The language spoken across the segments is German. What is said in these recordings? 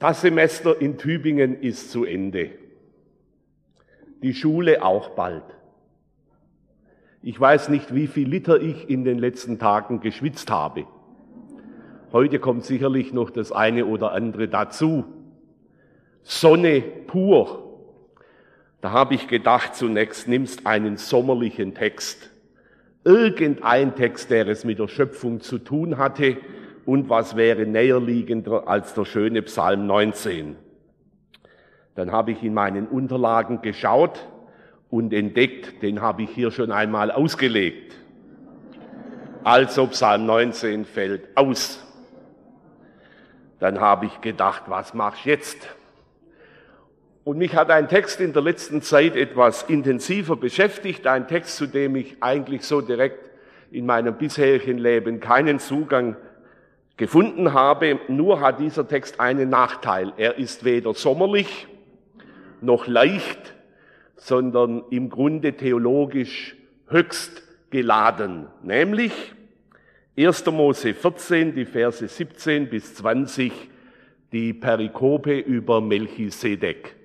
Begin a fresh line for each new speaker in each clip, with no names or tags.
Das Semester in Tübingen ist zu Ende. Die Schule auch bald. Ich weiß nicht, wie viel Liter ich in den letzten Tagen geschwitzt habe. Heute kommt sicherlich noch das eine oder andere dazu. Sonne pur. Da habe ich gedacht, zunächst nimmst einen sommerlichen Text. Irgendein Text, der es mit der Schöpfung zu tun hatte. Und was wäre näherliegender als der schöne Psalm 19? Dann habe ich in meinen Unterlagen geschaut und entdeckt, den habe ich hier schon einmal ausgelegt. Also Psalm 19 fällt aus. Dann habe ich gedacht, was machst du jetzt? Und mich hat ein Text in der letzten Zeit etwas intensiver beschäftigt, ein Text, zu dem ich eigentlich so direkt in meinem bisherigen Leben keinen Zugang gefunden habe. Nur hat dieser Text einen Nachteil. Er ist weder sommerlich noch leicht, sondern im Grunde theologisch höchst geladen. Nämlich 1. Mose 14, die Verse 17 bis 20, die Perikope über Melchisedek.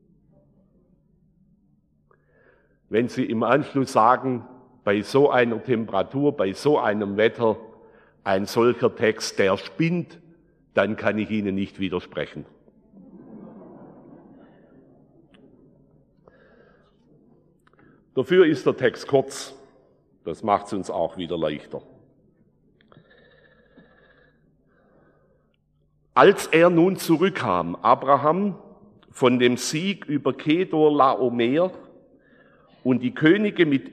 Wenn Sie im Anschluss sagen, bei so einer Temperatur, bei so einem Wetter, ein solcher Text, der spinnt, dann kann ich Ihnen nicht widersprechen. Dafür ist der Text kurz. Das macht es uns auch wieder leichter. Als er nun zurückkam, Abraham, von dem Sieg über Kedor Laomer und die Könige mit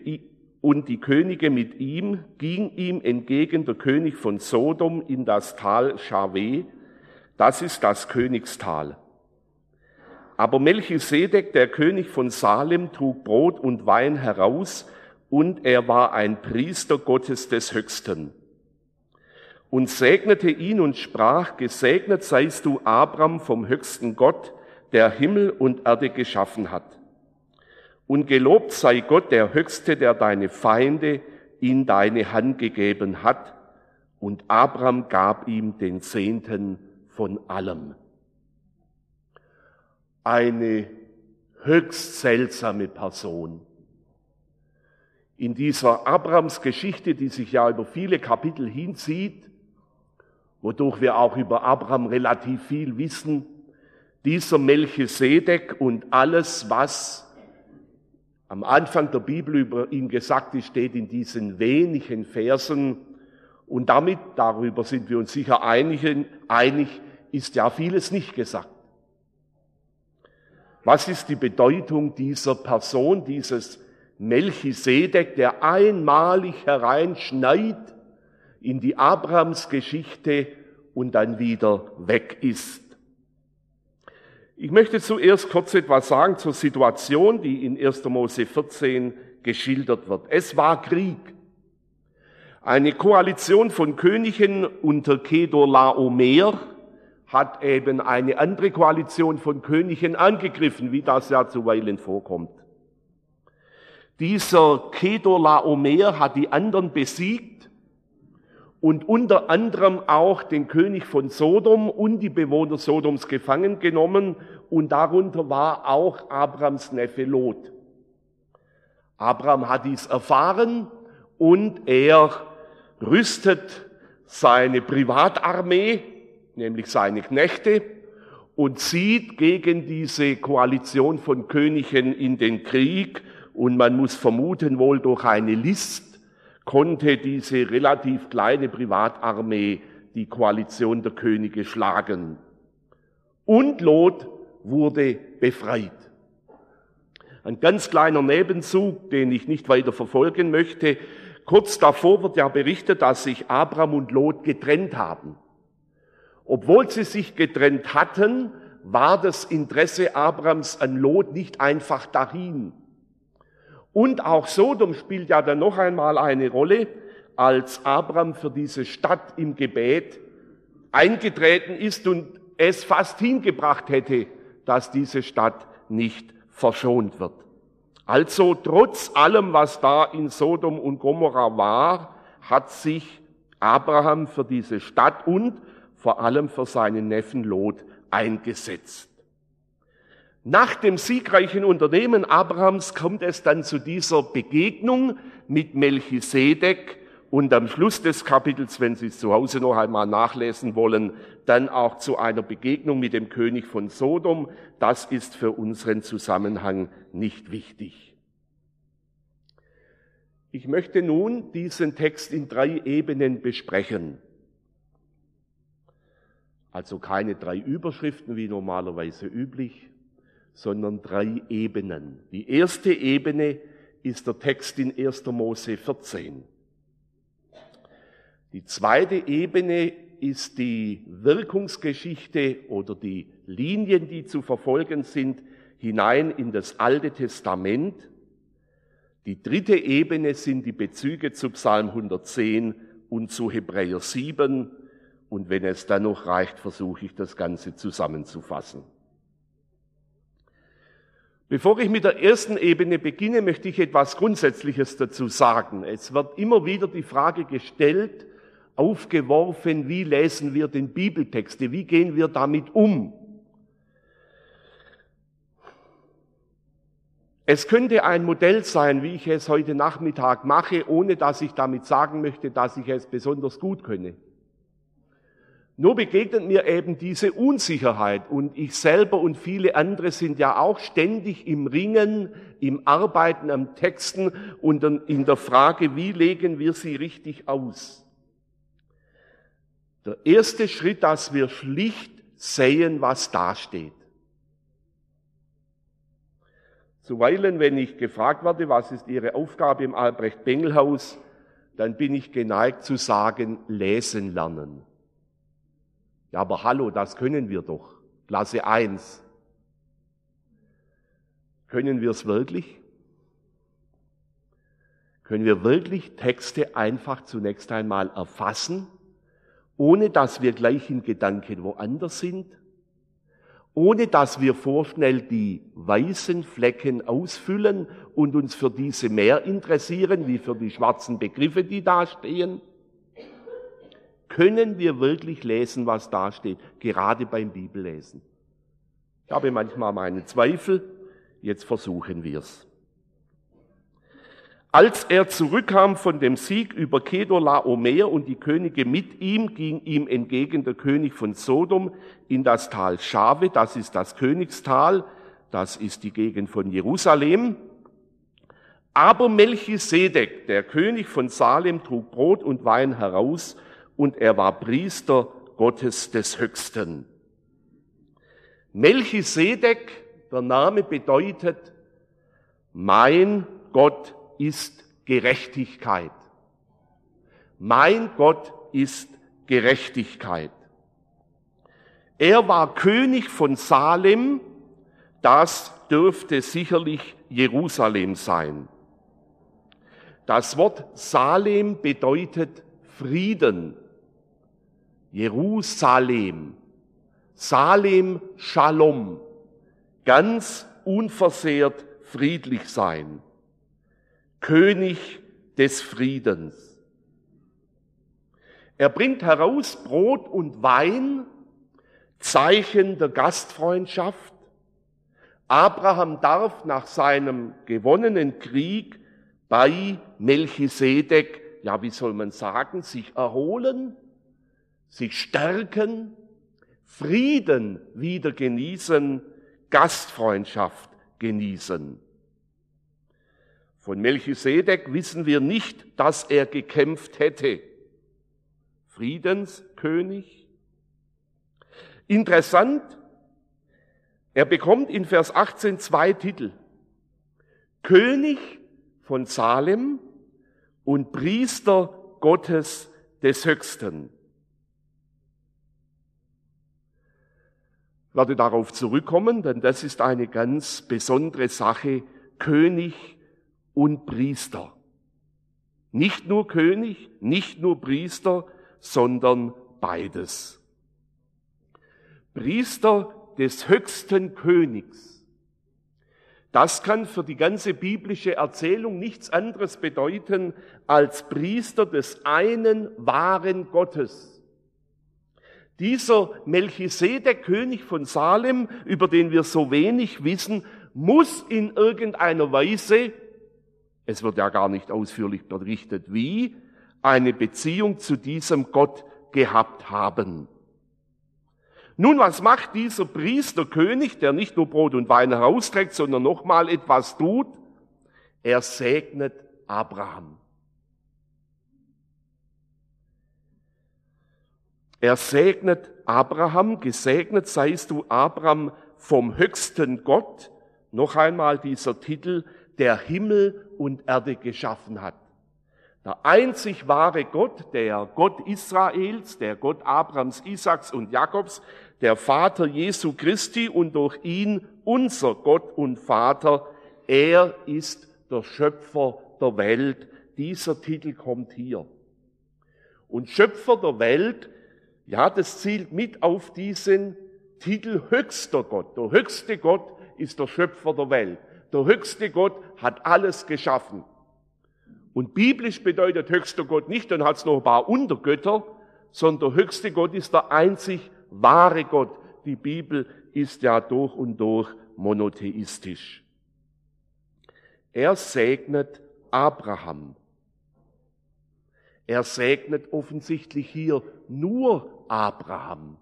ihm, ging ihm entgegen der König von Sodom in das Tal Schave, das ist das Königstal. Aber Melchisedek, der König von Salem, trug Brot und Wein heraus, und er war ein Priester Gottes des Höchsten. Und segnete ihn und sprach, gesegnet seist du, Abram, vom höchsten Gott, der Himmel und Erde geschaffen hat. Und gelobt sei Gott, der Höchste, der deine Feinde in deine Hand gegeben hat. Und Abram gab ihm den Zehnten von allem. Eine höchst seltsame Person. In dieser Abrams Geschichte, die sich ja über viele Kapitel hinzieht, wodurch wir auch über Abraham relativ viel wissen, dieser Melchisedek und alles, was am Anfang der Bibel über ihn gesagt ist, steht in diesen wenigen Versen. Und damit, darüber sind wir uns sicher einig, ist ja vieles nicht gesagt. Was ist die Bedeutung dieser Person, dieses Melchisedek, der einmalig hereinschneit in die Abrahams-Geschichte und dann wieder weg ist? Ich möchte zuerst kurz etwas sagen zur Situation, die in 1. Mose 14 geschildert wird. Es war Krieg. Eine Koalition von Königen unter Kedor Laomer hat eben eine andere Koalition von Königen angegriffen, wie das ja zuweilen vorkommt. Dieser Kedor Laomer hat die anderen besiegt und unter anderem auch den König von Sodom und die Bewohner Sodoms gefangen genommen, und darunter war auch Abrams Neffe Lot. Abram hat dies erfahren und er rüstet seine Privatarmee, nämlich seine Knechte, und zieht gegen diese Koalition von Königen in den Krieg, und man muss vermuten, wohl durch eine List konnte diese relativ kleine Privatarmee die Koalition der Könige schlagen. Und Lot wurde befreit. Ein ganz kleiner Nebenzug, den ich nicht weiter verfolgen möchte. Kurz davor wird ja berichtet, dass sich Abram und Lot getrennt haben. Obwohl sie sich getrennt hatten, war das Interesse Abrams an Lot nicht einfach dahin. Und auch Sodom spielt ja dann noch einmal eine Rolle, als Abram für diese Stadt im Gebet eingetreten ist und es fast hingebracht hätte, dass diese Stadt nicht verschont wird. Also trotz allem, was da in Sodom und Gomorra war, hat sich Abraham für diese Stadt und vor allem für seinen Neffen Lot eingesetzt. Nach dem siegreichen Unternehmen Abrahams kommt es dann zu dieser Begegnung mit Melchisedek und am Schluss des Kapitels, wenn Sie es zu Hause noch einmal nachlesen wollen, dann auch zu einer Begegnung mit dem König von Sodom. Das ist für unseren Zusammenhang nicht wichtig. Ich möchte nun diesen Text in 3 Ebenen besprechen. Also keine 3 Überschriften wie normalerweise üblich, sondern 3 Ebenen. Die erste Ebene ist der Text in 1. Mose 14. Die zweite Ebene ist die Wirkungsgeschichte oder die Linien, die zu verfolgen sind, hinein in das Alte Testament. Die dritte Ebene sind die Bezüge zu Psalm 110 und zu Hebräer 7. Und wenn es dann noch reicht, versuche ich das Ganze zusammenzufassen. Bevor ich mit der ersten Ebene beginne, möchte ich etwas Grundsätzliches dazu sagen. Es wird immer wieder die Frage gestellt, aufgeworfen, wie lesen wir den Bibeltexte, wie gehen wir damit um? Es könnte ein Modell sein, wie ich es heute Nachmittag mache, ohne dass ich damit sagen möchte, dass ich es besonders gut könne. Nur begegnet mir eben diese Unsicherheit und ich selber und viele andere sind ja auch ständig im Ringen, im Arbeiten am Texten und in der Frage, wie legen wir sie richtig aus. Der erste Schritt, dass wir schlicht sehen, was da steht. Zuweilen, wenn ich gefragt werde, was ist Ihre Aufgabe im Albrecht-Bengel-Haus, dann bin ich geneigt zu sagen, lesen lernen. Ja, aber hallo, das können wir doch. Klasse 1. Können wir es wirklich? Können wir wirklich Texte einfach zunächst einmal erfassen, ohne dass wir gleich in Gedanken woanders sind? Ohne dass wir vorschnell die weißen Flecken ausfüllen und uns für diese mehr interessieren, wie für die schwarzen Begriffe, die da stehen? Können wir wirklich lesen, was da steht, gerade beim Bibellesen? Ich habe manchmal meine Zweifel, jetzt versuchen wir es. Als er zurückkam von dem Sieg über Kedorlaomer und die Könige mit ihm, ging ihm entgegen der König von Sodom in das Tal Schave, das ist das Königstal, das ist die Gegend von Jerusalem. Aber Melchisedek, der König von Salem, trug Brot und Wein heraus, und er war Priester Gottes des Höchsten. Melchisedek, der Name bedeutet, mein Gott ist Gerechtigkeit. Mein Gott ist Gerechtigkeit. Er war König von Salem, das dürfte sicherlich Jerusalem sein. Das Wort Salem bedeutet Frieden. Jerusalem, Salem, Shalom, ganz unversehrt friedlich sein, König des Friedens. Er bringt heraus Brot und Wein, Zeichen der Gastfreundschaft. Abraham darf nach seinem gewonnenen Krieg bei Melchisedek, ja, wie soll man sagen, sich erholen, sich stärken, Frieden wieder genießen, Gastfreundschaft genießen. Von Melchisedek wissen wir nicht, dass er gekämpft hätte. Friedenskönig. Interessant, er bekommt in Vers 18 2 Titel. König von Salem und Priester Gottes des Höchsten. Ich werde darauf zurückkommen, denn das ist eine ganz besondere Sache, König und Priester. Nicht nur König, nicht nur Priester, sondern beides. Priester des höchsten Königs. Das kann für die ganze biblische Erzählung nichts anderes bedeuten als Priester des einen wahren Gottes, Dieser Melchisedek, König von Salem, über den wir so wenig wissen, muss in irgendeiner Weise, es wird ja gar nicht ausführlich berichtet wie, eine Beziehung zu diesem Gott gehabt haben. Nun, was macht dieser Priesterkönig, der nicht nur Brot und Wein herausträgt, sondern nochmal etwas tut? Er segnet Abraham. Er segnet Abraham, gesegnet seist du, Abraham, vom höchsten Gott. Noch einmal dieser Titel, der Himmel und Erde geschaffen hat. Der einzig wahre Gott, der Gott Israels, der Gott Abrahams, Isaaks und Jakobs, der Vater Jesu Christi und durch ihn unser Gott und Vater, er ist der Schöpfer der Welt. Dieser Titel kommt hier. Und Schöpfer der Welt, ja, das zielt mit auf diesen Titel höchster Gott. Der höchste Gott ist der Schöpfer der Welt. Der höchste Gott hat alles geschaffen. Und biblisch bedeutet höchster Gott nicht, dann hat es noch ein paar Untergötter, sondern der höchste Gott ist der einzig wahre Gott. Die Bibel ist ja durch und durch monotheistisch. Er segnet Abraham. Er segnet offensichtlich hier nur Abraham.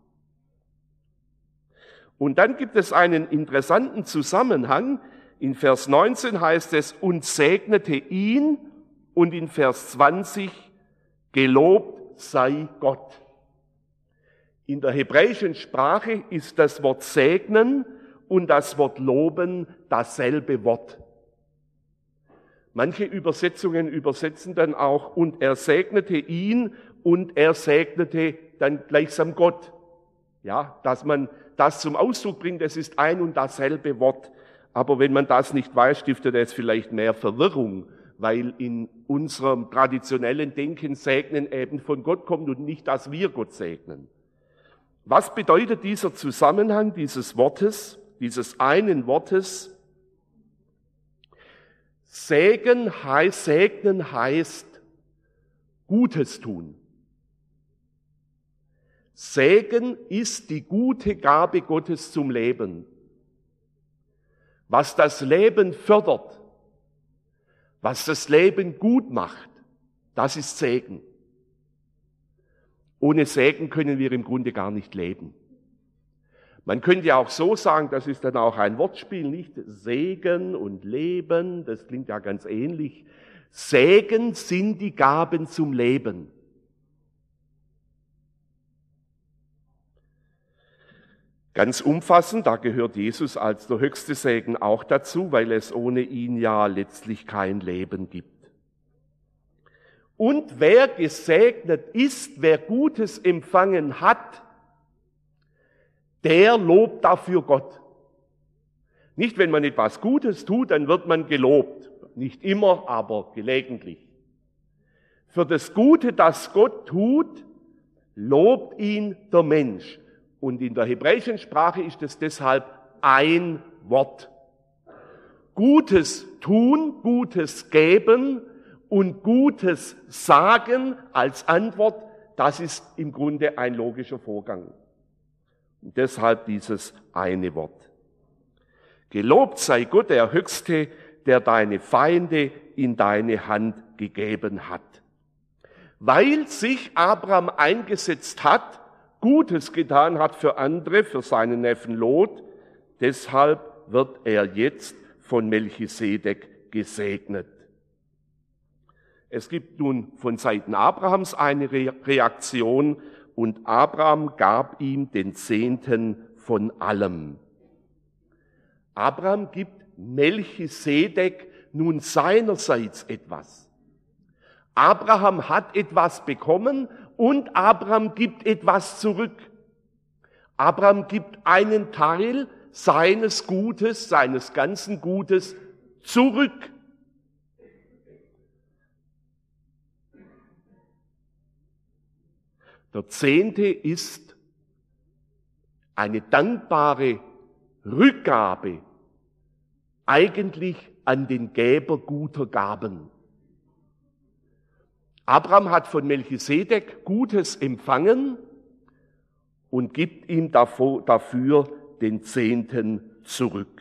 Und dann gibt es einen interessanten Zusammenhang. In Vers 19 heißt es, und segnete ihn, und in Vers 20, gelobt sei Gott. In der hebräischen Sprache ist das Wort segnen und das Wort loben dasselbe Wort. Manche Übersetzungen übersetzen dann auch, und er segnete ihn und er segnete dann gleichsam Gott. Ja, dass man das zum Ausdruck bringt, es ist ein und dasselbe Wort. Aber wenn man das nicht weiß, stiftet es vielleicht mehr Verwirrung, weil in unserem traditionellen Denken Segnen eben von Gott kommt und nicht, dass wir Gott segnen. Was bedeutet dieser Zusammenhang dieses Wortes, dieses einen Wortes? Segnen heißt Gutes tun. Segen ist die gute Gabe Gottes zum Leben. Was das Leben fördert, was das Leben gut macht, das ist Segen. Ohne Segen können wir im Grunde gar nicht leben. Man könnte ja auch so sagen, das ist dann auch ein Wortspiel, nicht? Segen und Leben, das klingt ja ganz ähnlich. Segen sind die Gaben zum Leben. Ganz umfassend, da gehört Jesus als der höchste Segen auch dazu, weil es ohne ihn ja letztlich kein Leben gibt. Und wer gesegnet ist, wer Gutes empfangen hat, der lobt dafür Gott. Nicht, wenn man etwas Gutes tut, dann wird man gelobt. Nicht immer, aber gelegentlich. Für das Gute, das Gott tut, lobt ihn der Mensch. Und in der hebräischen Sprache ist es deshalb ein Wort. Gutes tun, Gutes geben und Gutes sagen als Antwort, das ist im Grunde ein logischer Vorgang. Und deshalb dieses eine Wort. Gelobt sei Gott, der Höchste, der deine Feinde in deine Hand gegeben hat. Weil sich Abraham eingesetzt hat, Gutes getan hat für andere, für seinen Neffen Lot, deshalb wird er jetzt von Melchisedek gesegnet. Es gibt nun von Seiten Abrahams eine Reaktion, und Abraham gab ihm den Zehnten von allem. Abraham gibt Melchisedek nun seinerseits etwas. Abraham hat etwas bekommen und Abraham gibt etwas zurück. Abraham gibt einen Teil seines Gutes, seines ganzen Gutes zurück. Der Zehnte ist eine dankbare Rückgabe eigentlich an den Geber guter Gaben. Abraham hat von Melchisedek Gutes empfangen und gibt ihm dafür den Zehnten zurück.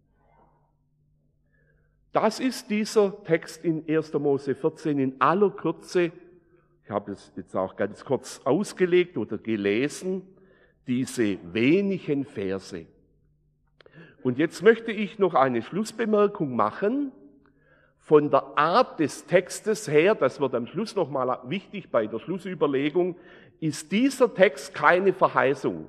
Das ist dieser Text in 1. Mose 14 in aller Kürze. Ich habe es jetzt auch ganz kurz ausgelegt oder gelesen, diese wenigen Verse. Und jetzt möchte ich noch eine Schlussbemerkung machen. Von der Art des Textes her, das wird am Schluss nochmal wichtig bei der Schlussüberlegung, ist dieser Text keine Verheißung,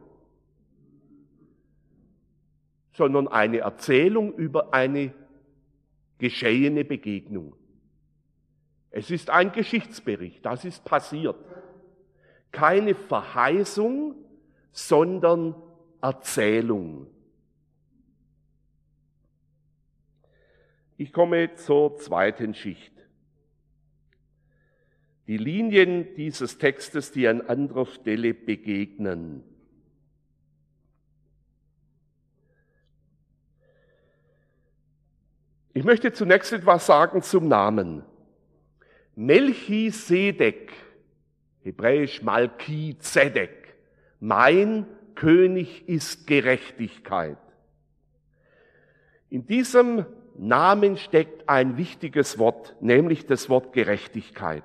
sondern eine Erzählung über eine geschehene Begegnung. Es ist ein Geschichtsbericht, das ist passiert. Keine Verheißung, sondern Erzählung. Ich komme zur zweiten Schicht. Die Linien dieses Textes, die an anderer Stelle begegnen. Ich möchte zunächst etwas sagen zum Namen. Melchisedek, hebräisch Malki-Zedek, mein König ist Gerechtigkeit. In diesem Namen steckt ein wichtiges Wort, nämlich das Wort Gerechtigkeit.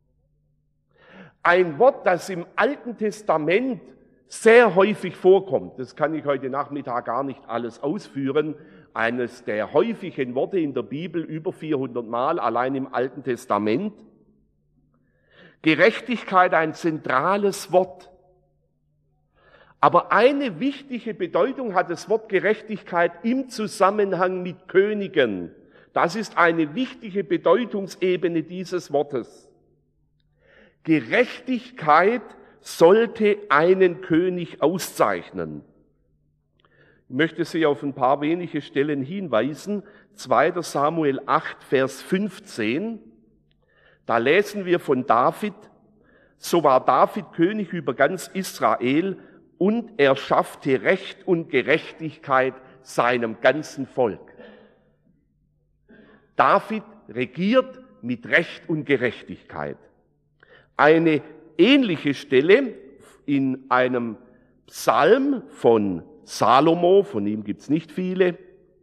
Ein Wort, das im Alten Testament sehr häufig vorkommt. Das kann ich heute Nachmittag gar nicht alles ausführen. Eines der häufigen Worte in der Bibel, über 400 Mal, allein im Alten Testament. Gerechtigkeit, ein zentrales Wort. Aber eine wichtige Bedeutung hat das Wort Gerechtigkeit im Zusammenhang mit Königen. Das ist eine wichtige Bedeutungsebene dieses Wortes. Gerechtigkeit sollte einen König auszeichnen. Ich möchte Sie auf ein paar wenige Stellen hinweisen. 2. Samuel 8, Vers 15. Da lesen wir von David: So war David König über ganz Israel und er schaffte Recht und Gerechtigkeit seinem ganzen Volk. David regiert mit Recht und Gerechtigkeit. Eine ähnliche Stelle in einem Psalm von Salomo, von ihm gibt's nicht viele,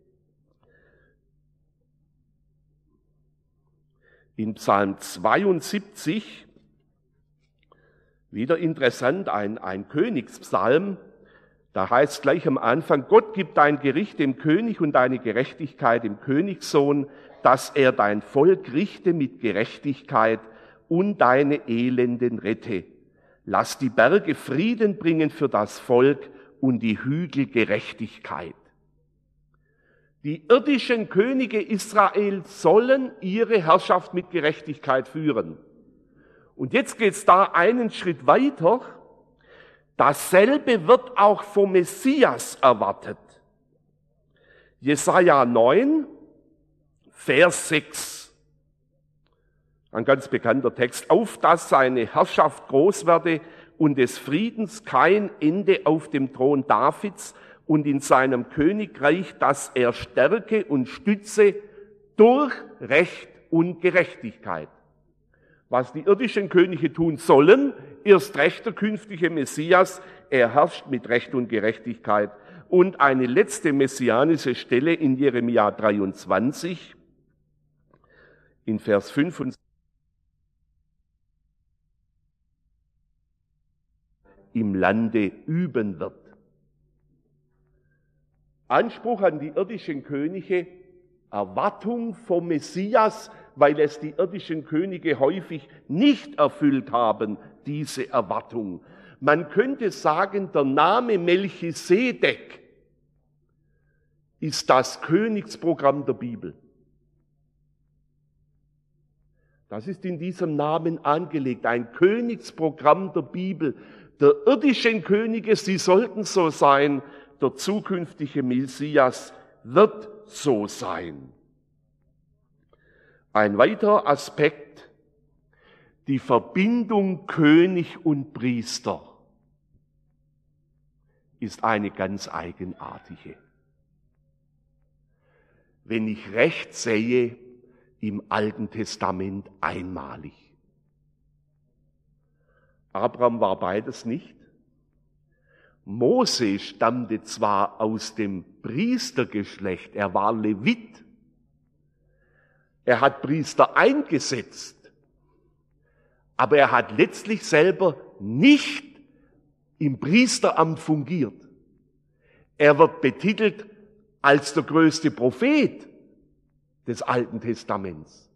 in Psalm 72, wieder interessant, ein Königspsalm, da heißt gleich am Anfang: Gott gibt dein Gericht dem König und deine Gerechtigkeit dem Königssohn, dass er dein Volk richte mit Gerechtigkeit und deine Elenden rette. Lass die Berge Frieden bringen für das Volk und die Hügel Gerechtigkeit. Die irdischen Könige Israels sollen ihre Herrschaft mit Gerechtigkeit führen. Und jetzt geht's da einen Schritt weiter. Dasselbe wird auch vom Messias erwartet. Jesaja 9, Vers 6. Ein ganz bekannter Text. Auf dass seine Herrschaft groß werde und des Friedens kein Ende auf dem Thron Davids und in seinem Königreich, dass er stärke und stütze durch Recht und Gerechtigkeit. Was die irdischen Könige tun sollen, erst recht der künftige Messias, er herrscht mit Recht und Gerechtigkeit. Und eine letzte messianische Stelle in Jeremia 23, in Vers 5 und im Lande üben wird. Anspruch an die irdischen Könige, Erwartung vom Messias, weil es die irdischen Könige häufig nicht erfüllt haben, diese Erwartung. Man könnte sagen, der Name Melchisedek ist das Königsprogramm der Bibel. Das ist in diesem Namen angelegt, ein Königsprogramm der Bibel. Der irdischen Könige, sie sollten so sein, der zukünftige Messias wird so sein. Ein weiterer Aspekt, die Verbindung König und Priester, ist eine ganz eigenartige. Wenn ich recht sehe, im Alten Testament einmalig. Abraham war beides nicht. Mose stammte zwar aus dem Priestergeschlecht, er war Levit, er hat Priester eingesetzt, aber er hat letztlich selber nicht im Priesteramt fungiert. Er wird betitelt als der größte Prophet des Alten Testaments.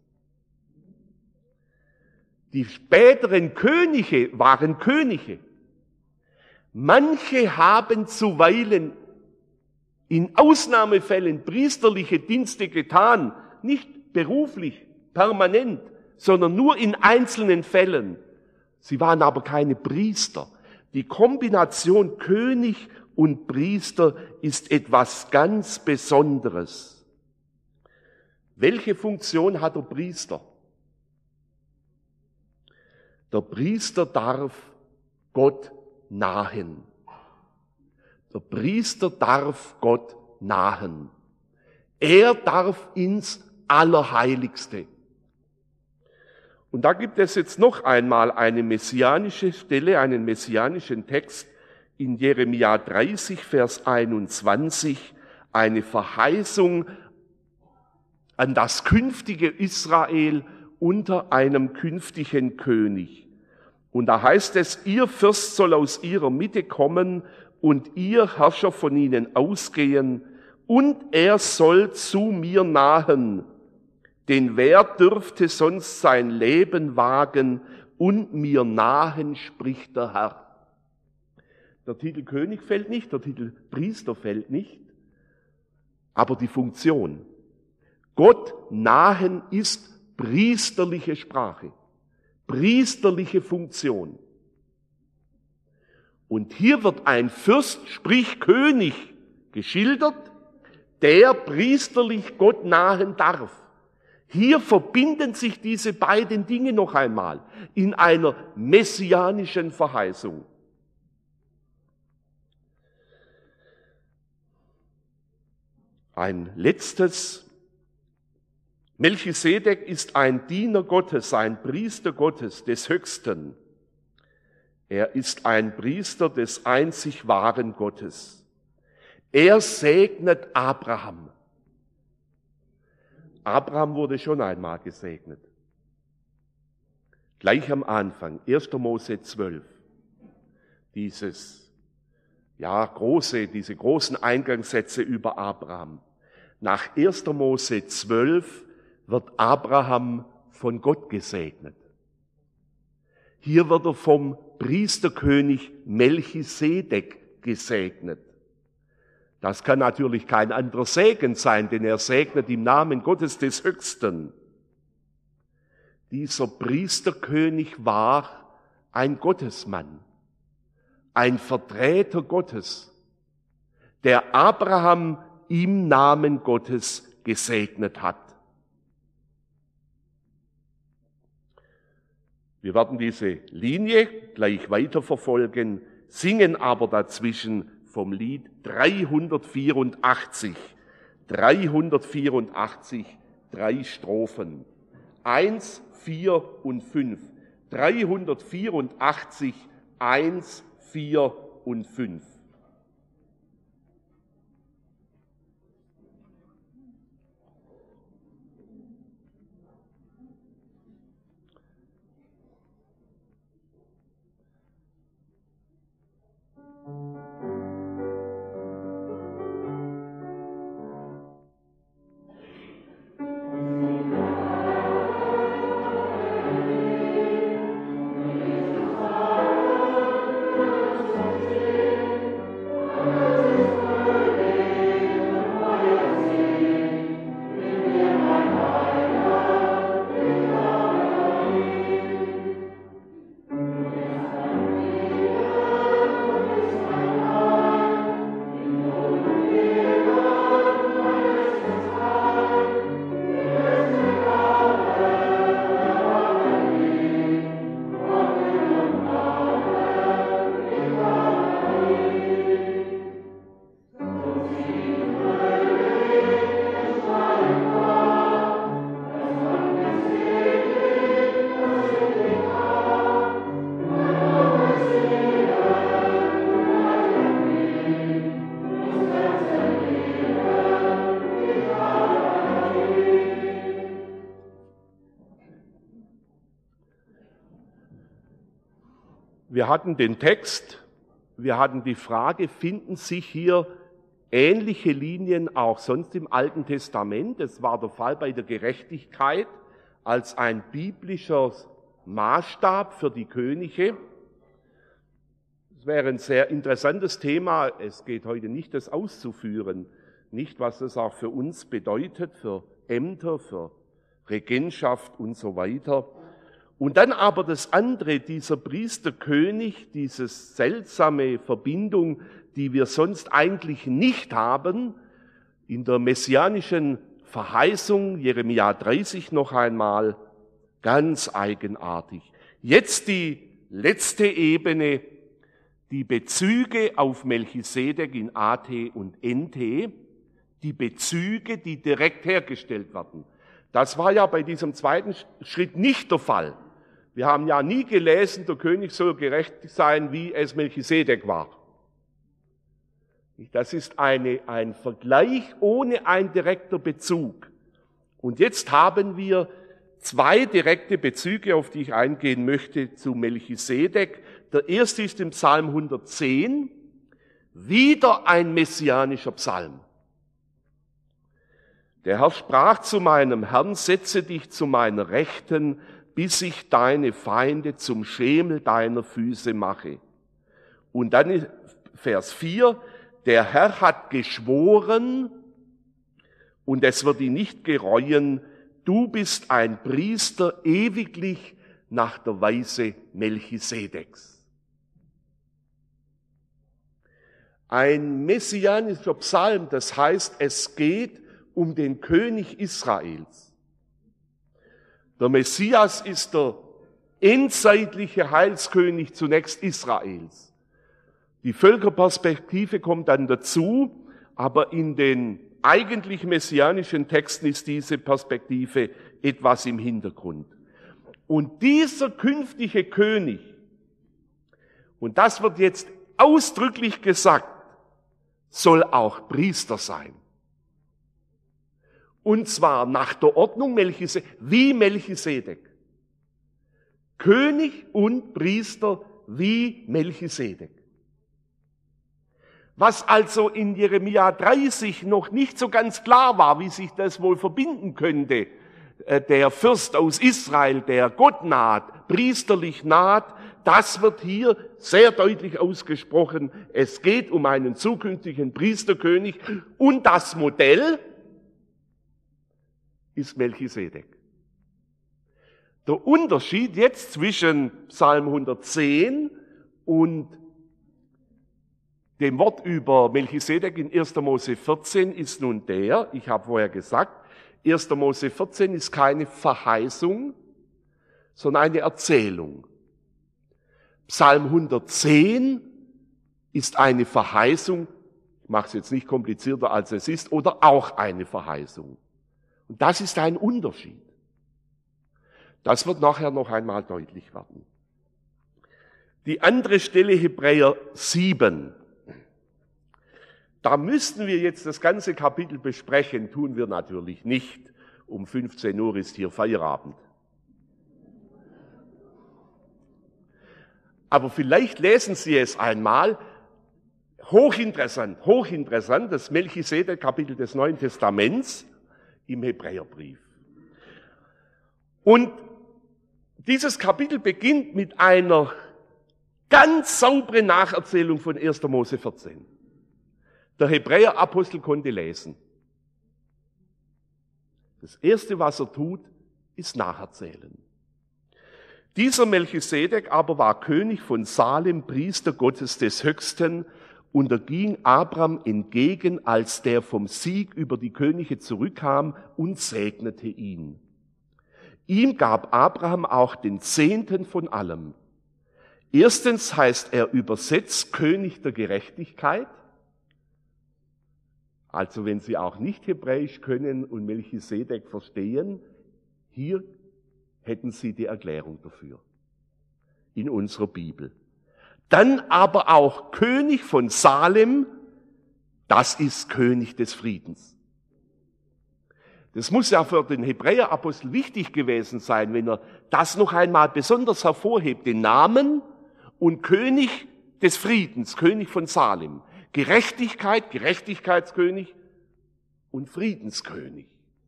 Die späteren Könige waren Könige. Manche haben zuweilen in Ausnahmefällen priesterliche Dienste getan, nicht beruflich, permanent, sondern nur in einzelnen Fällen. Sie waren aber keine Priester. Die Kombination König und Priester ist etwas ganz Besonderes. Welche Funktion hat der Priester? Der Priester darf Gott nahen. Der Priester darf Gott nahen. Er darf ins Allerheiligste. Und da gibt es jetzt noch einmal eine messianische Stelle, einen messianischen Text in Jeremia 30, Vers 21, eine Verheißung an das künftige Israel unter einem künftigen König. Und da heißt es, ihr Fürst soll aus ihrer Mitte kommen und ihr Herrscher von ihnen ausgehen und er soll zu mir nahen. Denn wer dürfte sonst sein Leben wagen und mir nahen, spricht der Herr. Der Titel König fällt nicht, der Titel Priester fällt nicht, aber die Funktion. Gott nahen ist priesterliche Sprache, priesterliche Funktion. Und hier wird ein Fürst, sprich König, geschildert, der priesterlich Gott nahen darf. Hier verbinden sich diese beiden Dinge noch einmal in einer messianischen Verheißung. Ein letztes. Melchisedek ist ein Diener Gottes, ein Priester Gottes, des Höchsten. Er ist ein Priester des einzig wahren Gottes. Er segnet Abraham. Abraham wurde schon einmal gesegnet. Gleich am Anfang, 1. Mose 12. Diese großen Eingangssätze über Abraham. Nach 1. Mose 12 wird Abraham von Gott gesegnet. Hier wird er vom Priesterkönig Melchisedek gesegnet. Das kann natürlich kein anderer Segen sein, denn er segnet im Namen Gottes des Höchsten. Dieser Priesterkönig war ein Gottesmann, ein Vertreter Gottes, der Abraham im Namen Gottes gesegnet hat. Wir werden diese Linie gleich weiterverfolgen, singen aber dazwischen vom Lied 384. 384, 3 Strophen. 1, 4 und 5. 384, 1, 4 und 5. Wir hatten den Text, wir hatten die Frage, finden sich hier ähnliche Linien auch sonst im Alten Testament? Das war der Fall bei der Gerechtigkeit als ein biblischer Maßstab für die Könige. Das wäre ein sehr interessantes Thema. Es geht heute nicht, das auszuführen. Nicht, was das auch für uns bedeutet, für Ämter, für Regentschaft und so weiter. Und dann aber das andere, dieser Priesterkönig, diese seltsame Verbindung, die wir sonst eigentlich nicht haben, in der messianischen Verheißung, Jeremia 30 noch einmal, ganz eigenartig. Jetzt die letzte Ebene, die Bezüge auf Melchisedek in AT und NT, die Bezüge, die direkt hergestellt werden. Das war ja bei diesem zweiten Schritt nicht der Fall. Wir haben ja nie gelesen, der König soll gerecht sein, wie es Melchisedek war. Das ist ein Vergleich ohne einen direkten Bezug. Und jetzt haben wir zwei direkte Bezüge, auf die ich eingehen möchte, zu Melchisedek. Der erste ist im Psalm 110, wieder ein messianischer Psalm. Der Herr sprach zu meinem Herrn, setze dich zu meiner Rechten, bis ich deine Feinde zum Schemel deiner Füße mache. Und dann Vers 4, der Herr hat geschworen, und es wird ihn nicht gereuen, du bist ein Priester ewiglich nach der Weise Melchisedeks. Ein messianischer Psalm, das heißt, es geht um den König Israels. Der Messias ist der endzeitliche Heilskönig zunächst Israels. Die Völkerperspektive kommt dann dazu, aber in den eigentlich messianischen Texten ist diese Perspektive etwas im Hintergrund. Und dieser künftige König, und das wird jetzt ausdrücklich gesagt, soll auch Priester sein. Und zwar nach der Ordnung wie Melchisedek. König und Priester wie Melchisedek. Was also in Jeremia 30 noch nicht so ganz klar war, wie sich das wohl verbinden könnte. Der Fürst aus Israel, der Gott naht, priesterlich naht, das wird hier sehr deutlich ausgesprochen. Es geht um einen zukünftigen Priesterkönig und das Modell ist Melchisedek. Der Unterschied jetzt zwischen Psalm 110 und dem Wort über Melchisedek in 1. Mose 14 ist nun der, ich habe vorher gesagt, 1. Mose 14 ist keine Verheißung, sondern eine Erzählung. Psalm 110 ist eine Verheißung, ich mache es jetzt nicht komplizierter als es ist, oder auch eine Verheißung. Und das ist ein Unterschied. Das wird nachher noch einmal deutlich werden. Die andere Stelle, Hebräer 7. Da müssten wir jetzt das ganze Kapitel besprechen, tun wir natürlich nicht. Um 15 Uhr ist hier Feierabend. Aber vielleicht lesen Sie es einmal. Hochinteressant, das Melchisedek-Kapitel des Neuen Testaments im Hebräerbrief. Und dieses Kapitel beginnt mit einer ganz sauberen Nacherzählung von 1. Mose 14. Der Hebräerapostel konnte lesen. Das Erste, was er tut, ist nacherzählen. Dieser Melchisedek aber war König von Salem, Priester Gottes des Höchsten, und er ging Abraham entgegen, als der vom Sieg über die Könige zurückkam, und segnete ihn. Ihm gab Abraham auch den Zehnten von allem. Erstens heißt er übersetzt König der Gerechtigkeit. Also wenn Sie auch nicht Hebräisch können und Melchisedek verstehen, hier hätten Sie die Erklärung dafür in unserer Bibel. Dann aber auch König von Salem, das ist König des Friedens. Das muss ja für den Hebräerapostel wichtig gewesen sein, wenn er das noch einmal besonders hervorhebt, den Namen und König des Friedens, König von Salem. Gerechtigkeit, Gerechtigkeitskönig und Friedenskönig.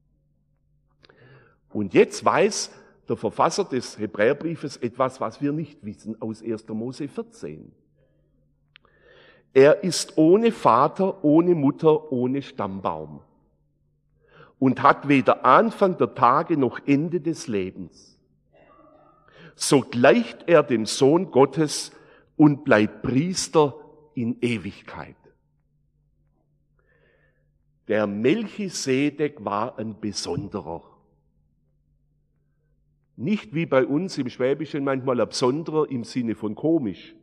Und jetzt weiß der Verfasser des Hebräerbriefes etwas, was wir nicht wissen aus 1. Mose 14. Er ist ohne Vater, ohne Mutter, ohne Stammbaum und hat weder Anfang der Tage noch Ende des Lebens. So gleicht er dem Sohn Gottes und bleibt Priester in Ewigkeit. Der Melchisedek war ein Besonderer. Nicht wie bei uns im Schwäbischen manchmal ein Besonderer im Sinne von komisch,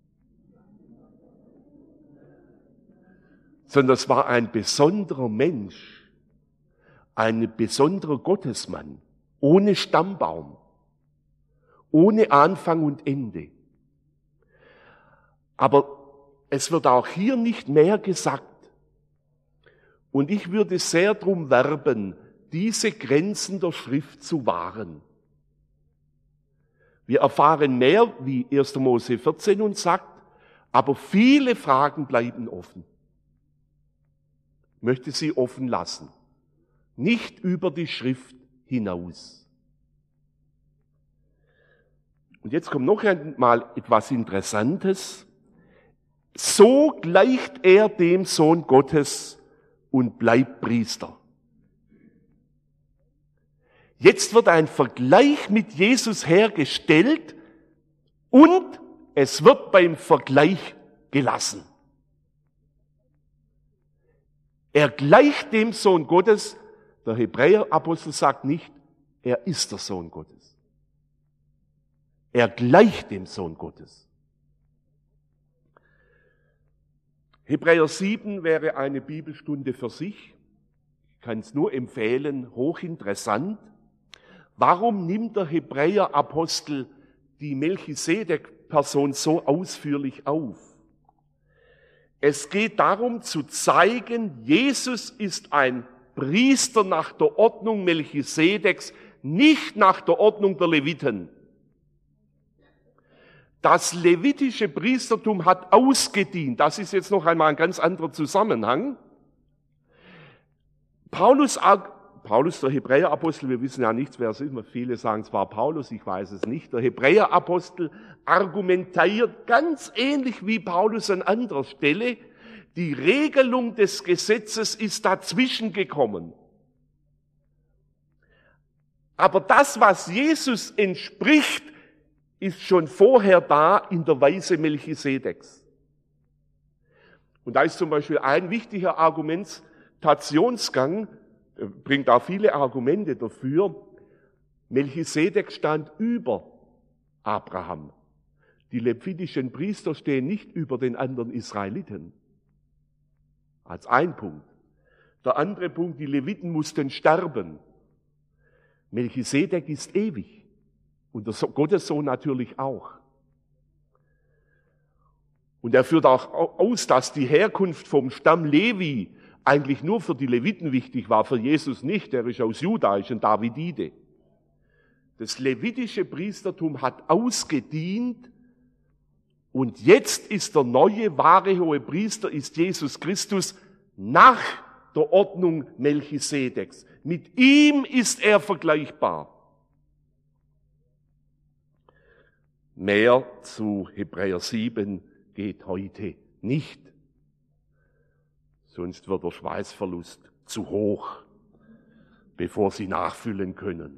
sondern es war ein besonderer Mensch, ein besonderer Gottesmann, ohne Stammbaum, ohne Anfang und Ende. Aber es wird auch hier nicht mehr gesagt. Und ich würde sehr darum werben, diese Grenzen der Schrift zu wahren. Wir erfahren mehr, wie 1. Mose 14 uns sagt, aber viele Fragen bleiben offen. Ich möchte sie offen lassen, nicht über die Schrift hinaus. Und jetzt kommt noch einmal etwas Interessantes. So gleicht er dem Sohn Gottes und bleibt Priester. Jetzt wird ein Vergleich mit Jesus hergestellt und es wird beim Vergleich gelassen. Er gleicht dem Sohn Gottes. Der Hebräerapostel sagt nicht, er ist der Sohn Gottes. Er gleicht dem Sohn Gottes. Hebräer 7 wäre eine Bibelstunde für sich. Ich kann es nur empfehlen, hochinteressant. Warum nimmt der Hebräerapostel die Melchisedek-Person so ausführlich auf? Es geht darum zu zeigen, Jesus ist ein Priester nach der Ordnung Melchisedeks, nicht nach der Ordnung der Leviten. Das levitische Priestertum hat ausgedient. Das ist jetzt noch einmal ein ganz anderer Zusammenhang. Paulus, der Hebräerapostel, wir wissen ja nicht, wer es ist. Viele sagen zwar Paulus, ich weiß es nicht. Der Hebräerapostel argumentiert ganz ähnlich wie Paulus an anderer Stelle. Die Regelung des Gesetzes ist dazwischen gekommen. Aber das, was Jesus entspricht, ist schon vorher da in der Weise Melchisedeks. Und da ist zum Beispiel ein wichtiger Argumentationsgang, bringt auch viele Argumente dafür. Melchisedek stand über Abraham. Die levitischen Priester stehen nicht über den anderen Israeliten. Als ein Punkt. Der andere Punkt, die Leviten mussten sterben. Melchisedek ist ewig. Und der Gottessohn natürlich auch. Und er führt auch aus, dass die Herkunft vom Stamm Levi eigentlich nur für die Leviten wichtig war, für Jesus nicht. Er ist aus Juda, ist ein Davidide. Das levitische Priestertum hat ausgedient und jetzt ist der neue, wahre Hohepriester, ist Jesus Christus nach der Ordnung Melchisedeks. Mit ihm ist er vergleichbar. Mehr zu Hebräer 7 geht heute nicht. Sonst wird der Schweißverlust zu hoch, bevor Sie nachfüllen können.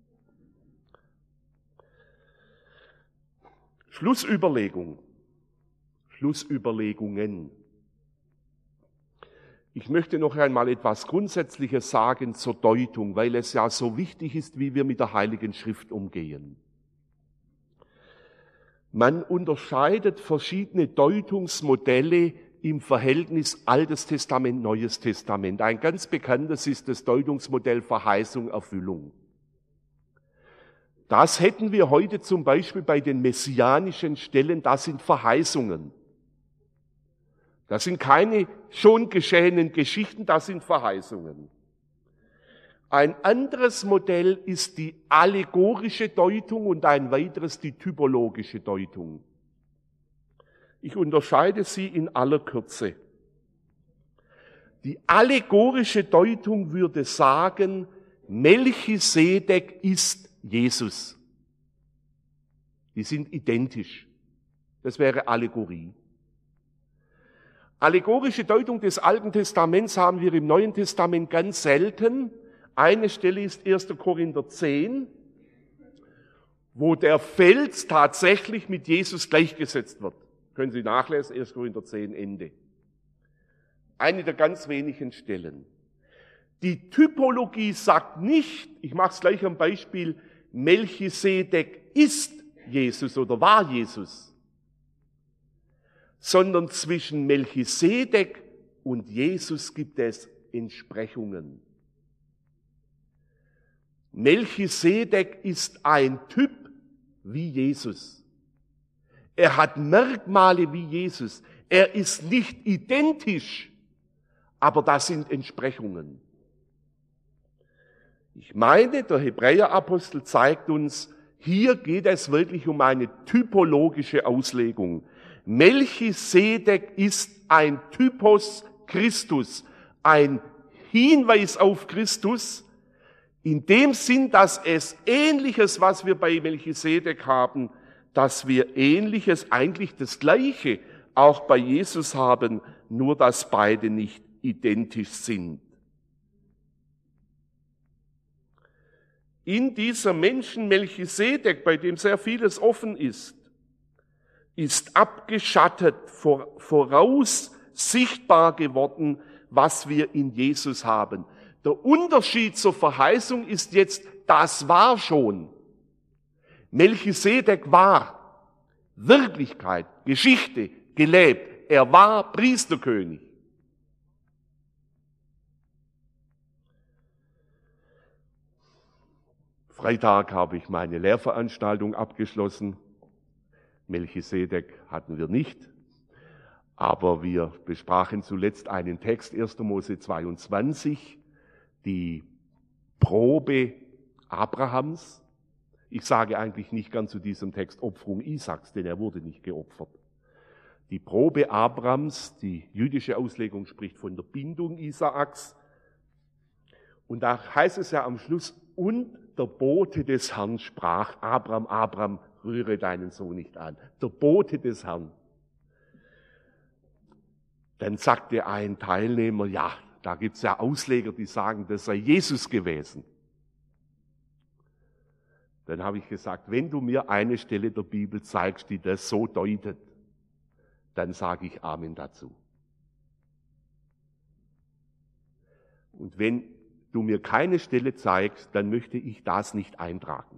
Schlussüberlegungen. Ich möchte noch einmal etwas Grundsätzliches sagen zur Deutung, weil es ja so wichtig ist, wie wir mit der Heiligen Schrift umgehen. Man unterscheidet verschiedene Deutungsmodelle im Verhältnis Altes Testament, Neues Testament. Ein ganz bekanntes ist das Deutungsmodell Verheißung, Erfüllung. Das hätten wir heute zum Beispiel bei den messianischen Stellen, das sind Verheißungen. Das sind keine schon geschehenen Geschichten, das sind Verheißungen. Ein anderes Modell ist die allegorische Deutung und ein weiteres die typologische Deutung. Ich unterscheide sie in aller Kürze. Die allegorische Deutung würde sagen, Melchisedek ist Jesus. Die sind identisch. Das wäre Allegorie. Allegorische Deutung des Alten Testaments haben wir im Neuen Testament ganz selten. Eine Stelle ist 1. Korinther 10, wo der Fels tatsächlich mit Jesus gleichgesetzt wird. Können Sie nachlesen, 1. Korinther 10, Ende. Eine der ganz wenigen Stellen. Die Typologie sagt nicht, ich mache es gleich am Beispiel, Melchisedek ist Jesus oder war Jesus, sondern zwischen Melchisedek und Jesus gibt es Entsprechungen. Melchisedek ist ein Typ wie Jesus. Er hat Merkmale wie Jesus. Er ist nicht identisch, aber das sind Entsprechungen. Ich meine, der Hebräerapostel zeigt uns, hier geht es wirklich um eine typologische Auslegung. Melchisedek ist ein Typos Christus, ein Hinweis auf Christus, in dem Sinn, dass es Ähnliches, was wir bei Melchisedek haben, dass wir Ähnliches, eigentlich das Gleiche, auch bei Jesus haben, nur dass beide nicht identisch sind. In dieser Menschen Melchisedek, bei dem sehr vieles offen ist abgeschattet, voraus sichtbar geworden, was wir in Jesus haben. Der Unterschied zur Verheißung ist jetzt, das war schon. Melchisedek war Wirklichkeit, Geschichte, gelebt. Er war Priesterkönig. Freitag habe ich meine Lehrveranstaltung abgeschlossen. Melchisedek hatten wir nicht, aber wir besprachen zuletzt einen Text, 1. Mose 22, die Probe Abrahams. Ich sage eigentlich nicht gern zu diesem Text Opferung Isaaks, denn er wurde nicht geopfert. Die Probe Abrahams, die jüdische Auslegung spricht von der Bindung Isaaks. Und da heißt es ja am Schluss, und der Bote des Herrn sprach, Abraham, Abraham, rühre deinen Sohn nicht an. Der Bote des Herrn. Dann sagte ein Teilnehmer, ja, da gibt's ja Ausleger, die sagen, das sei Jesus gewesen. Dann habe ich gesagt, wenn du mir eine Stelle der Bibel zeigst, die das so deutet, dann sage ich Amen dazu. Und wenn du mir keine Stelle zeigst, dann möchte ich das nicht eintragen.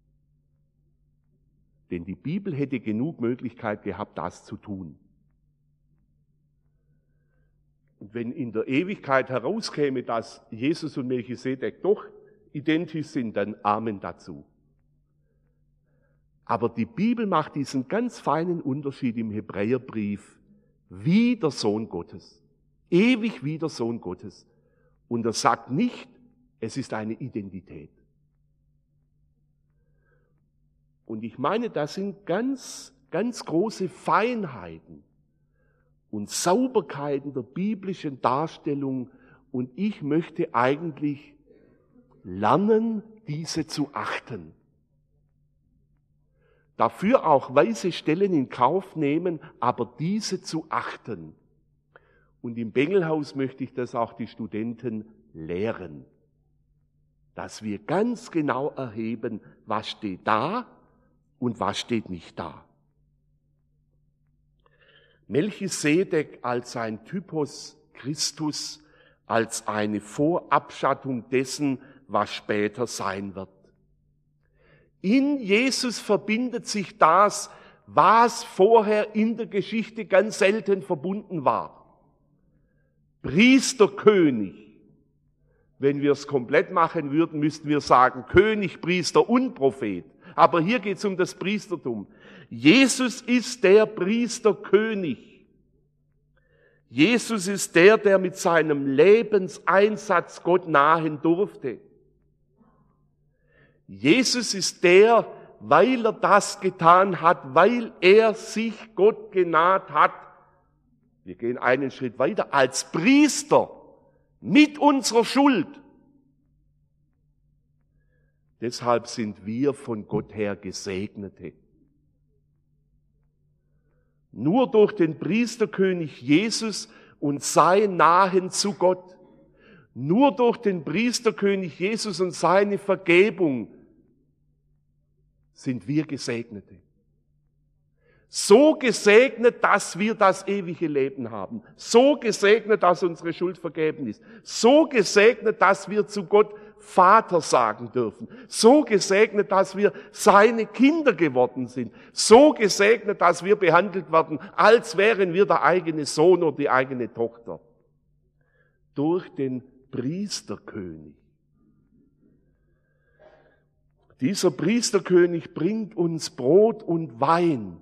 Denn die Bibel hätte genug Möglichkeit gehabt, das zu tun. Und wenn in der Ewigkeit herauskäme, dass Jesus und Melchisedek doch identisch sind, dann Amen dazu. Aber die Bibel macht diesen ganz feinen Unterschied im Hebräerbrief, wie der Sohn Gottes. Ewig wie der Sohn Gottes. Und er sagt nicht, es ist eine Identität. Und ich meine, das sind ganz, ganz große Feinheiten und Sauberkeiten der biblischen Darstellung. Und ich möchte eigentlich lernen, diese zu achten. Dafür auch weise Stellen in Kauf nehmen, aber diese zu achten. Und im Bengelhaus möchte ich das auch die Studenten lehren, dass wir ganz genau erheben, was steht da und was steht nicht da. Melchisedek als ein Typus Christus, als eine Vorabschattung dessen, was später sein wird. In Jesus verbindet sich das, was vorher in der Geschichte ganz selten verbunden war. Priesterkönig. Wenn wir es komplett machen würden, müssten wir sagen König, Priester und Prophet. Aber hier geht es um das Priestertum. Jesus ist der Priesterkönig. Jesus ist der mit seinem Lebenseinsatz Gott nahen durfte. Jesus ist der weil er das getan hat, weil er sich Gott genaht hat. Wir gehen einen Schritt weiter, als Priester mit unserer Schuld. Deshalb sind wir von Gott her Gesegnete. Nur durch den Priesterkönig Jesus und sein Nahen zu Gott, nur durch den Priesterkönig Jesus und seine Vergebung sind wir Gesegnete. So gesegnet, dass wir das ewige Leben haben. So gesegnet, dass unsere Schuld vergeben ist. So gesegnet, dass wir zu Gott Vater sagen dürfen. So gesegnet, dass wir seine Kinder geworden sind. So gesegnet, dass wir behandelt werden, als wären wir der eigene Sohn oder die eigene Tochter. Durch den Priesterkönig. Dieser Priesterkönig bringt uns Brot und Wein.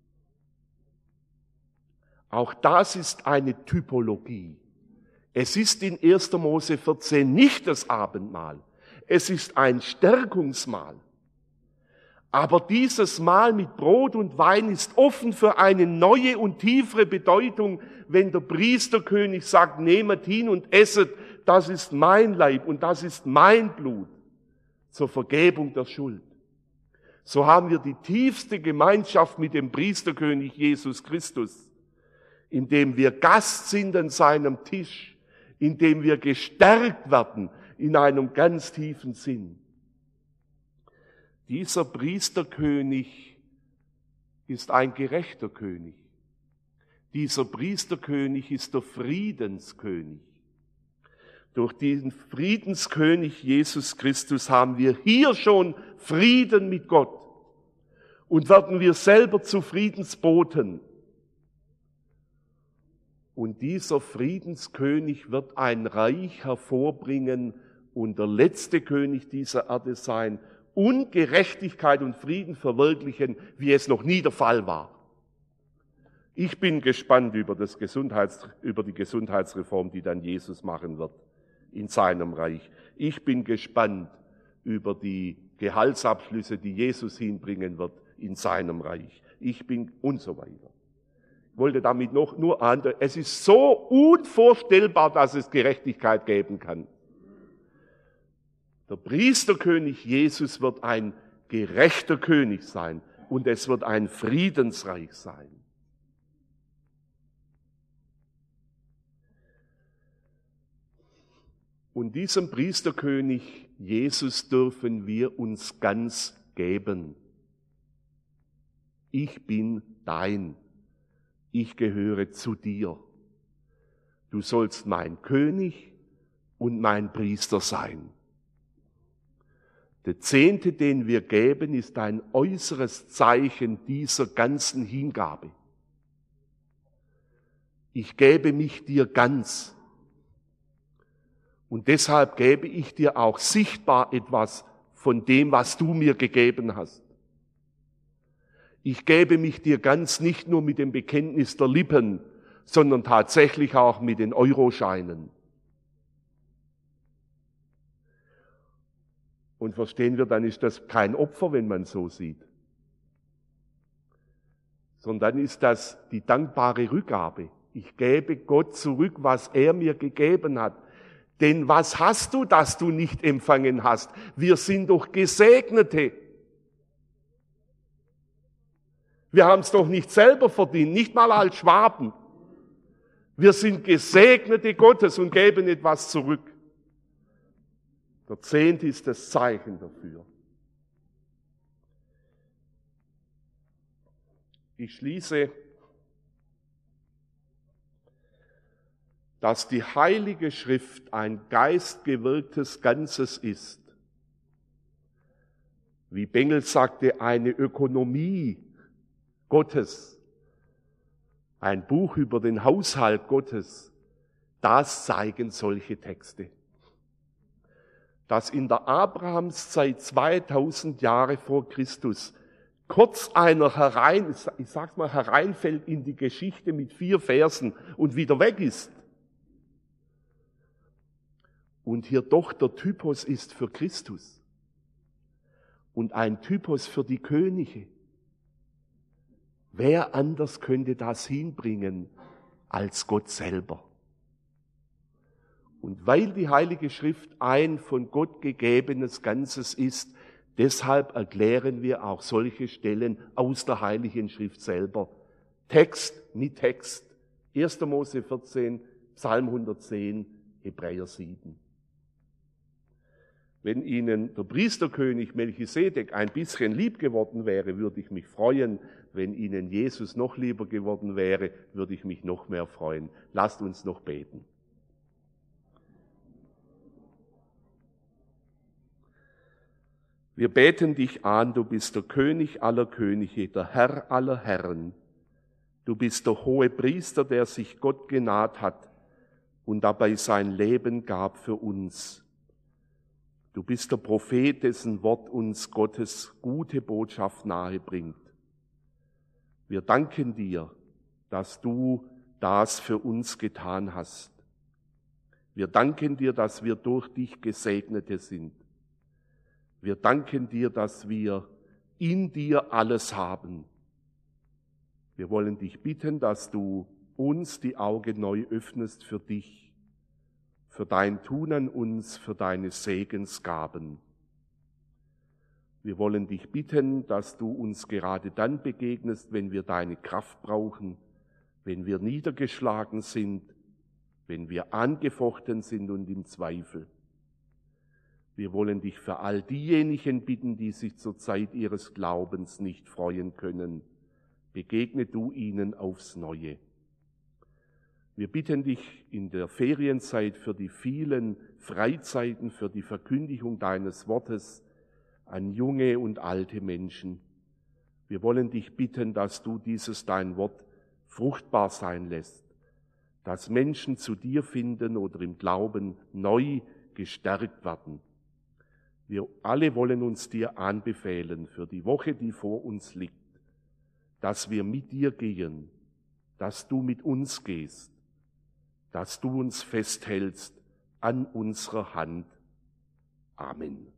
Auch das ist eine Typologie. Es ist in 1. Mose 14 nicht das Abendmahl. Es ist ein Stärkungsmahl. Aber dieses Mahl mit Brot und Wein ist offen für eine neue und tiefere Bedeutung, wenn der Priesterkönig sagt, nehmet hin und esset, das ist mein Leib und das ist mein Blut zur Vergebung der Schuld. So haben wir die tiefste Gemeinschaft mit dem Priesterkönig Jesus Christus, indem wir Gast sind an seinem Tisch, indem wir gestärkt werden in einem ganz tiefen Sinn. Dieser Priesterkönig ist ein gerechter König. Dieser Priesterkönig ist der Friedenskönig. Durch diesen Friedenskönig Jesus Christus haben wir hier schon Frieden mit Gott und werden wir selber zu Friedensboten. Und dieser Friedenskönig wird ein Reich hervorbringen und der letzte König dieser Erde sein und Gerechtigkeit und Frieden verwirklichen, wie es noch nie der Fall war. Ich bin gespannt über die Gesundheitsreform, die dann Jesus machen wird in seinem Reich. Ich bin gespannt über die Gehaltsabschlüsse, die Jesus hinbringen wird in seinem Reich. Und so weiter. Ich wollte damit nur andeuten, es ist so unvorstellbar, dass es Gerechtigkeit geben kann. Der Priesterkönig Jesus wird ein gerechter König sein und es wird ein Friedensreich sein. Und diesem Priesterkönig Jesus dürfen wir uns ganz geben. Ich bin dein. Ich gehöre zu dir. Du sollst mein König und mein Priester sein. Der Zehnte, den wir geben, ist ein äußeres Zeichen dieser ganzen Hingabe. Ich gebe mich dir ganz. Und deshalb gebe ich dir auch sichtbar etwas von dem, was du mir gegeben hast. Ich gebe mich dir ganz nicht nur mit dem Bekenntnis der Lippen, sondern tatsächlich auch mit den Euroscheinen. Und verstehen wir, dann ist das kein Opfer, wenn man so sieht, sondern dann ist das die dankbare Rückgabe. Ich gebe Gott zurück, was er mir gegeben hat. Denn was hast du, das du nicht empfangen hast? Wir sind doch Gesegnete. Wir haben es doch nicht selber verdient, nicht mal als Schwaben. Wir sind Gesegnete Gottes und geben etwas zurück. Der Zehnte ist das Zeichen dafür. Ich schließe, dass die Heilige Schrift ein geistgewirktes Ganzes ist. Wie Bengel sagte, eine Ökonomie Gottes, ein Buch über den Haushalt Gottes, das zeigen solche Texte. Dass in der Abrahamszeit 2000 Jahre vor Christus kurz einer hereinfällt in die Geschichte mit 4 Versen und wieder weg ist. Und hier doch der Typus ist für Christus. und ein Typus für die Könige. Wer anders könnte das hinbringen als Gott selber? Und weil die Heilige Schrift ein von Gott gegebenes Ganzes ist, deshalb erklären wir auch solche Stellen aus der Heiligen Schrift selber. Text mit Text. 1. Mose 14, Psalm 110, Hebräer 7. Wenn Ihnen der Priesterkönig Melchisedek ein bisschen lieb geworden wäre, würde ich mich freuen. Wenn Ihnen Jesus noch lieber geworden wäre, würde ich mich noch mehr freuen. Lasst uns noch beten. Wir beten dich an, du bist der König aller Könige, der Herr aller Herren. Du bist der hohe Priester, der sich Gott genaht hat und dabei sein Leben gab für uns. Du bist der Prophet, dessen Wort uns Gottes gute Botschaft nahebringt. Wir danken dir, dass du das für uns getan hast. Wir danken dir, dass wir durch dich Gesegnete sind. Wir danken dir, dass wir in dir alles haben. Wir wollen dich bitten, dass du uns die Augen neu öffnest für dich, für dein Tun an uns, für deine Segensgaben. Wir wollen dich bitten, dass du uns gerade dann begegnest, wenn wir deine Kraft brauchen, wenn wir niedergeschlagen sind, wenn wir angefochten sind und im Zweifel. Wir wollen dich für all diejenigen bitten, die sich zur Zeit ihres Glaubens nicht freuen können. Begegne du ihnen aufs Neue. Wir bitten dich in der Ferienzeit für die vielen Freizeiten, für die Verkündigung deines Wortes an junge und alte Menschen. Wir wollen dich bitten, dass du dieses dein Wort fruchtbar sein lässt, dass Menschen zu dir finden oder im Glauben neu gestärkt werden. Wir alle wollen uns dir anbefehlen für die Woche, die vor uns liegt, dass wir mit dir gehen, dass du mit uns gehst, dass du uns festhältst an unserer Hand. Amen.